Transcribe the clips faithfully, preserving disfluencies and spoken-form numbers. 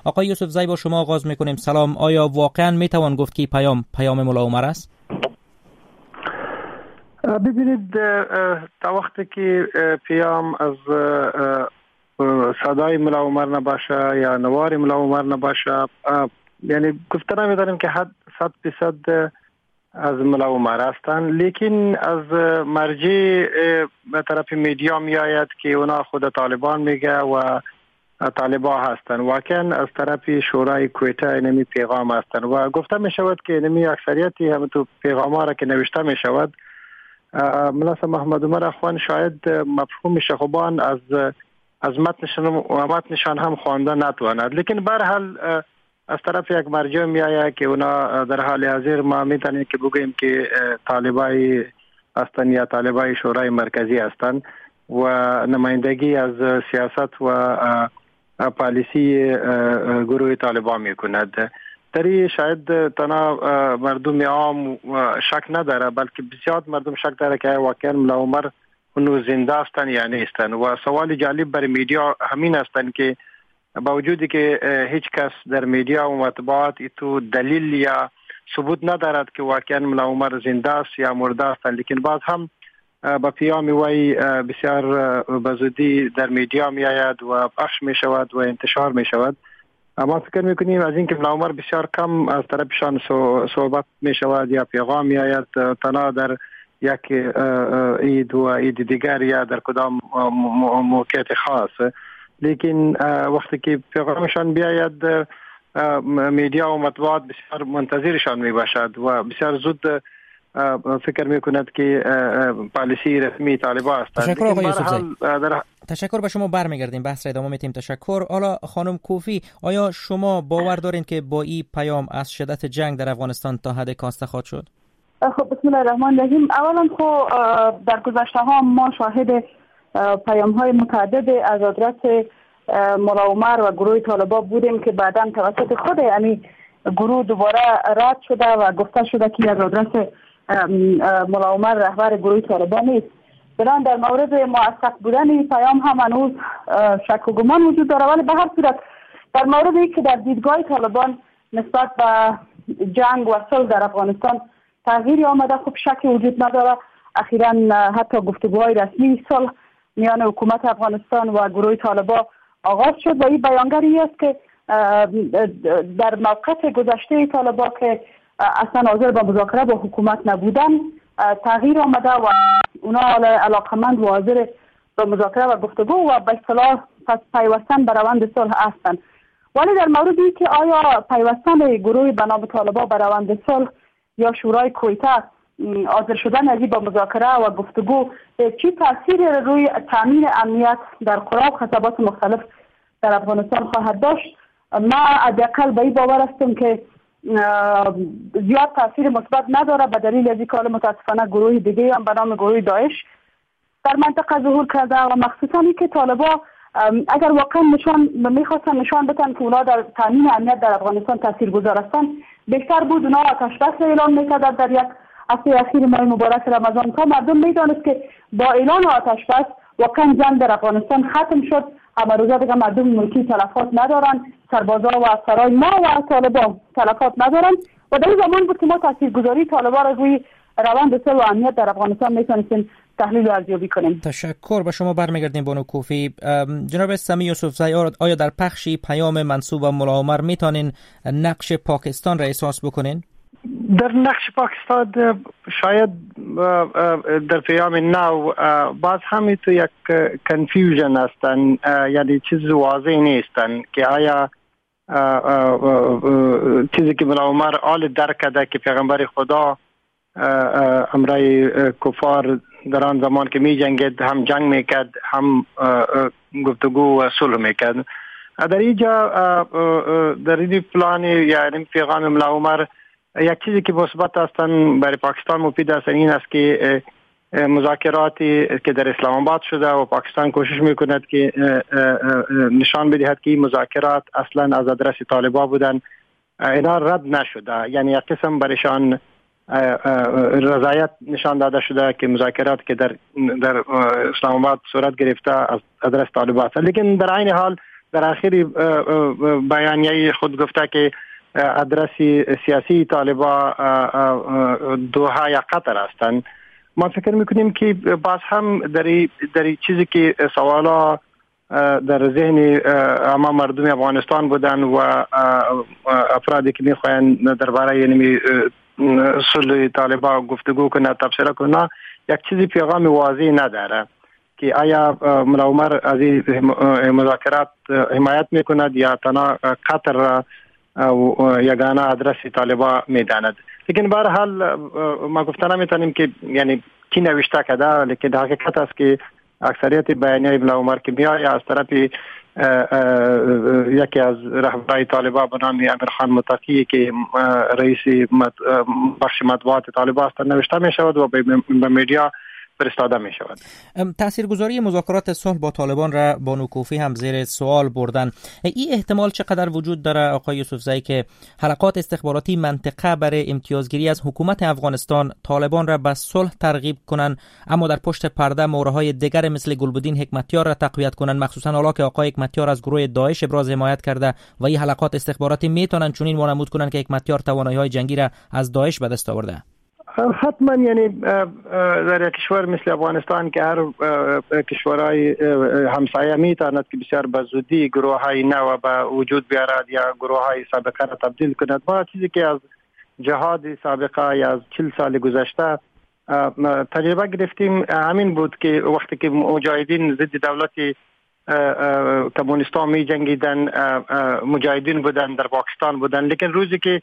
آقای یوسف زی با شما آغاز میکنیم. سلام. آیا واقعا میتوان گفت که پیام پیام ملا عمر است؟ ببینید، تا وقتی که پیام از صدای ملا عمر نباشه یا نوار ملا عمر نباشه، یعنی گفته نمیداریم که حد صد درصد از ملا عمر هستند، لیکن از مرجع به طرف میدیا می آید که اونا خود طالبان میگه و طالبان هستند. واقعا از طرف شورای کویته اینمی پیغام هستند و گفته می شود که اینمی اکثریتی هم تو پیغام ها را که نوشته می شود، ملا محمد عمر اخوان شاید مفهوم شخوبان از از متنشان و متنشان هم خوانده نتواند، لیکن به هر حال از طرف یک مرجع می آید که اونا در حال حاضر ما میتونیم که بگوییم که طالبای هستند یا طالبای شورای مرکزی هستند و نمایندگی از سیاست و پالیسی گروه طالبان میکند. تری شاید تنها مردم عام شک نداره، بلکه بسیار مردم شک داره که واقعا ملا عمر اونو زنده هستند یا نیستند. و سوال جالب برای میدیا همین هستند که با وجودی که هیچ کس در میدیا و مطبوعات تو دلیل یا ثبوت ندارد که واقعا ملا عمر زنده است یا مرده است، لیکن باز هم با پیام وی بسیار بزودی در میدیا می آید و پخش می شود و انتشار می شود. ما فکر می کنیم از اینکه ملا عمر بسیار کم از طرفشان صحبت می شود یا پیغام می آید، تنها در یک عید و عید دیگر یا در کدام موقعیت خاص، لیکن وقتی که پیغامشان بیاید میدیا و مطبوعات بسیار منتظرشان می باشد و بسیار زود فکر می کند که پالیسی رسمی طالبان است. تشکر آقای یوسف زی. در... تشکر به شما برمیگردیم، بحث را ادامه میتیم. تشکر. حالا خانم کوفی، آیا شما باور دارین که با این پیام از شدت جنگ در افغانستان تا حد کاسته خواهد شد؟ خب بسم الله الرحمن الرحیم. اولا خب در گذشته ها ما شاهد پیام های متعدد از آدرس ملا عمر و گروه طالبان بودیم که بعداً توسط خود یعنی گروه دوباره رد شده و گفته شده که از آدرس ملا عمر رهبر گروه طالبان نیست. بنابراین در مورد موثق بودن این پیام هم هنوز شک و گمان وجود داره، ولی به هر صورت در مورد اینکه در دیدگاه طالبان نسبت به جنگ و صلح در افغانستان تغییری آمده، خب شکی وجود نداره. اخیراً حتی گفتگوهای رسمی صلح میان حکومت افغانستان و گروه طالبان آغاز شد و این بیانگری است که در موقف گذشته طالبان که اصلا حاضر به مذاکره با حکومت نبودن تغییر آمده و اونا علاقمند و حاضر به مذاکره و گفتگو و به اصطلاح پس پیوستن به روند صلح هستند. ولی در موردی که آیا پیوستن گروه به نام طالبان به روند صلح یا شورای کویته حاضر شدن از این با مذاکره و گفتگو چی تاثیر روی تامین امنیت در قرى و خطابات مختلف در افغانستان خواهد داشت، ما حداقل به این باور هستم که زیاد تاثیر مثبت نداره، به دلیل از اینکه متاسفانه گروه دیگه هم به نام گروه داعش در منطقه ظهور کرده و مخصوصا اینکه طالبان اگر واقعا نشان میخواستن نشان بدن که اونا در تامین امنیت در افغانستان تاثیرگذار هستن، بهتر بود اونا آتش بس اعلام میکردن در یک هفته اخیر ماه مبارک رمضان تا مردم میدانست که با اعلان آتش بس واقعا جنگ در افغانستان ختم شد. اما روزا دیگه مردم ملکی تلفات ندارن، سربازا و افسران ما و طالبان تلفات ندارن و در این زمان بود که ما تاثیرگذاری طالبان را روی روند صلح و امنیت در افغانستان میتونستیم تحلیل و ارزیابی کنیم. تشکر. به شما برمیگردیم بانو کوفی. جناب سمی یوسف زی، آیا در پخش پیام منسوب به ملا عمر میتونین نقش پاکستان را احساس بکنین؟ در نقش پاکستان شاید در پیام نو باز هم تو یک کنفیوژن هستن، یعنی چیز واضح نیستن که آیا چیزی که ملا عمر آل درک کرده که پیغمبر خدا امرای کفار در آن زمان که می جنگید هم جنگ میکرد هم گفتگو و صلح میکرد. در اینجا در این پلان یعنی پیغام ملا عمر یک چیزی که مثبت هستن برای پاکستان مفید است این است که مذاکراتی که در اسلام آباد شده و پاکستان کوشش میکند که نشان بدهد که این مذاکرات اصلا از آدرس طالبان بودن، اینا رد نشده، یعنی یک قسم برایشان رضایت نشان داده شده که مذاکرات که در در اسلام آباد صورت گرفته از آدرس طالبان است. لیکن در عین حال در اخیر بیانیه خود گفته که ادرس سیاسی طالبان دوحه یا قطر هستند. ما فکر میکنیم که باز هم در در چیزی که سوالا در ذهن عامه مردم افغانستان بودن و افرادی که میخواین درباره یعنی صلح طالبان گفتگو کنه تبصره کنه یک چیزی پیغام واضح نداره که آیا ملا عمر از این مذاکرات حمایت میکند یا تنها قطر یگانه ادرس طالبان میداند. لیکن به هر حال ما گفتن نمیتونیم که یعنی کی نوشته کرده، لیکن حقیقت است که اکثریت بیانیه ملا عمر که میاد از طرف یکی از رهبران طالبان به نام امیرخان متقی که رئیس بخش مطبوعات طالبان است نوشته می شود و به میدیا فرستاده می شود. تاثیرگذاری مذاکرات صلح با طالبان را بانو کوفی هم زیر سوال بردن. این احتمال چقدر وجود داره آقای یوسفزئی که حلقات استخباراتی منطقه برای امتیازگیری از حکومت افغانستان طالبان را به صلح ترغیب کنند اما در پشت پرده مورهای دیگر مثل گلبدین حکمتیار را تقویت کنند، مخصوصا حالا که آقای حکمتیار از گروه داعش ابراز حمایت کرده و این حلقات استخباراتی میتونن چنین وانمود کنند که حکمتیار توانایی‌های جنگی را از داعش به دست آورده؟ حتما یعنی در کشور مثل افغانستان که هر کشورهای همسایه میتواند که بسیار به زودی گروه های نو به وجود بیارد یا گروه های سابقه را تبدیل کند. ما چیزی که از جهاد سابقه یا از چهل سال گذشته تجربه گرفتیم همین بود که وقتی که مجاهدین ضد دولت کمونیستان می جنگیدن مجاهدین بودن در پاکستان بودن، لیکن روزی که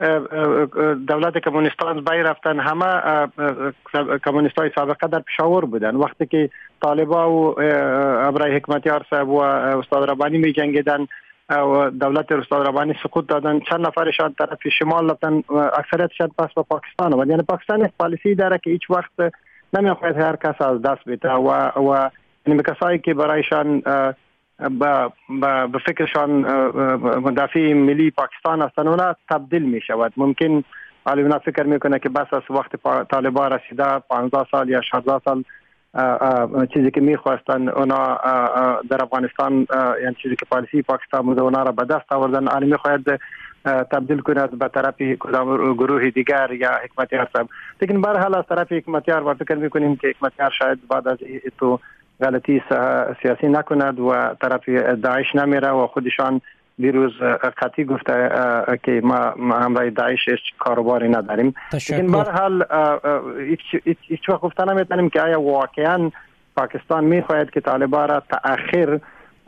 دولت کمونیستان بای رفتن همه کمونیستای سابقه در پشاور بودن. وقتی که طالبا و ابراهیم حکمتیار صاحب و استاد ربانی می جنگیدن و دولت استاد ربانی سقوط دادن، چند نفرشان طرف شمال رفتن، اکثریتشان پس به پاکستان و یعنی پاکستان یک پالیسی داره که هیچ وقت نمیخواد هر کس از دست بده و و یعنی کسایی که برایشان با به فکرشان مدافع ملی پاکستان هستند اونا تبدیل می شود. ممکن حالا اونا فکر میکنه که بس از وقت طالبان رسیده پانزده سال یا شانزده سال چیزی که میخواستن اونا در افغانستان یعنی چیزی که پالیسی پاکستان بوده اونا را به دست آوردن، آن میخواید تبدیل کند به طرف کدام گروه دیگر یا حکمتیار صاحب. لیکن به هر حال از طرف حکمتیار ما فکر میکنیم که حکمتیار شاید بعد از تو غلطی سیاسی نکند و طرف داعش نمیره و خودشان دیروز قطعی گفته که ما همراه داعش هیچ کاروباری نداریم. لیکن به هر حال هیچ وقت گفته نمیتونیم که آیا واقعا پاکستان میخواهد که طالبان را تأخیر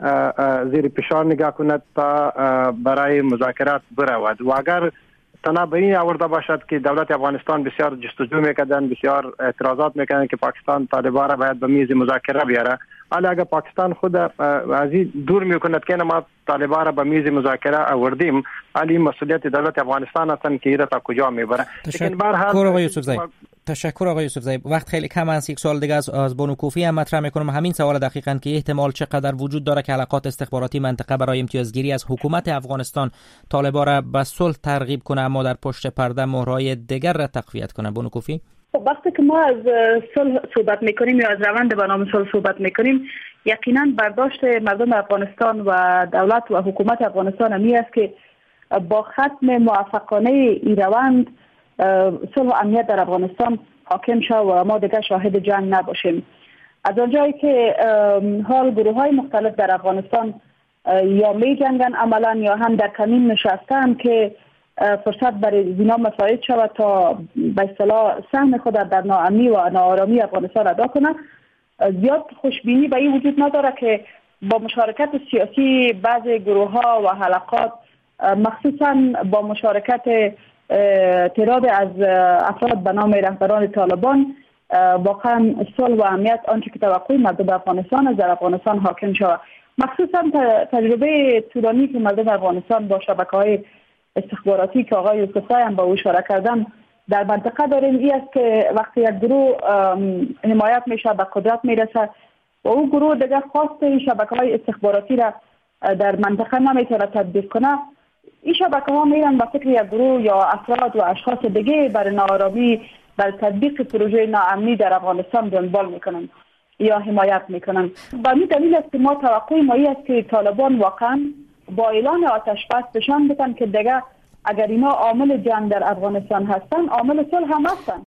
زیر فشار نگاه کند تا برای مذاکرات برود و اگر تنها به این آورده باشد که دولت افغانستان بسیار جستجو میکردن، بسیار اعتراضات میکردن که پاکستان طالبان را باید به میز مذاکره بیاره، حالا اگر پاکستان خود از این دور میکند که ما طالبان را به میز مذاکره آوردیم، حالا این مسئولیت دولت افغانستان هستند که ایره تا کجا میبره. تشکر آقای یوسفزئی. تشکر آقای یوسفزئی. وقت خیلی کم است، یک سوال دیگه از از بانو کوفی هم مطرح میکنم، همین سوال دقیقاً که احتمال چقدر وجود داره که حلقات استخباراتی منطقه برای امتیازگیری از حکومت افغانستان طالبان را به صلح ترغیب کنه اما در پشت پرده مهرهای دیگر را تقویت کنه. بانو کوفی، وقتی که ما از صلح صحبت میکنیم یا از روند به نام صلح صحبت میکنیم، یقینا برداشت مردم افغانستان و دولت و حکومت افغانستان همی است که با ختم موفقانه این روند صلح و امنیت در افغانستان حاکم شد و ما دیگر شاهد جنگ نباشیم. از آنجایی که حال گروه های مختلف در افغانستان یا می جنگن عملا یا هم در کمین نشستن که فرصت برای اینا مساعد شود تا به اصطلاح سهم خود در ناامنی و ناآرامی افغانستان ادا کنند، زیاد خوشبینی به این وجود نداره که با مشارکت سیاسی بعضی گروه ها و حلقات، مخصوصا با مشارکت تعداد از افراد به نام رهبران طالبان، واقعا صلح و امنیت آنچه که توقع مردم افغانستان از در افغانستان حاکم شود. مخصوصا تجربه طولانی که مردم افغانستان با شبکه‌های استخباراتی که آقای یوسفزئی هم با او اشاره کردن در منطقه داریم، این است که وقتی یک گروه حمایت میشه به قدرت میرسه و او گروه دیگه خواست این شبکه‌های استخباراتی را در منطقه نمیتونه تطبیق کنه، این شبکه ها میرن به فکر یک گروه یا افراد و اشخاص دیگه برای ناآرامی، برای تطبیق پروژه ناامنی در افغانستان دنبال میکنن. یا حمایت میکنن. به این دلیل است که ما توقع ما است که طالبان واقعا با اعلان آتش بس نشان بدن که دیگه اگر اینا عامل جنگ در افغانستان هستن عامل صلح هم هستن.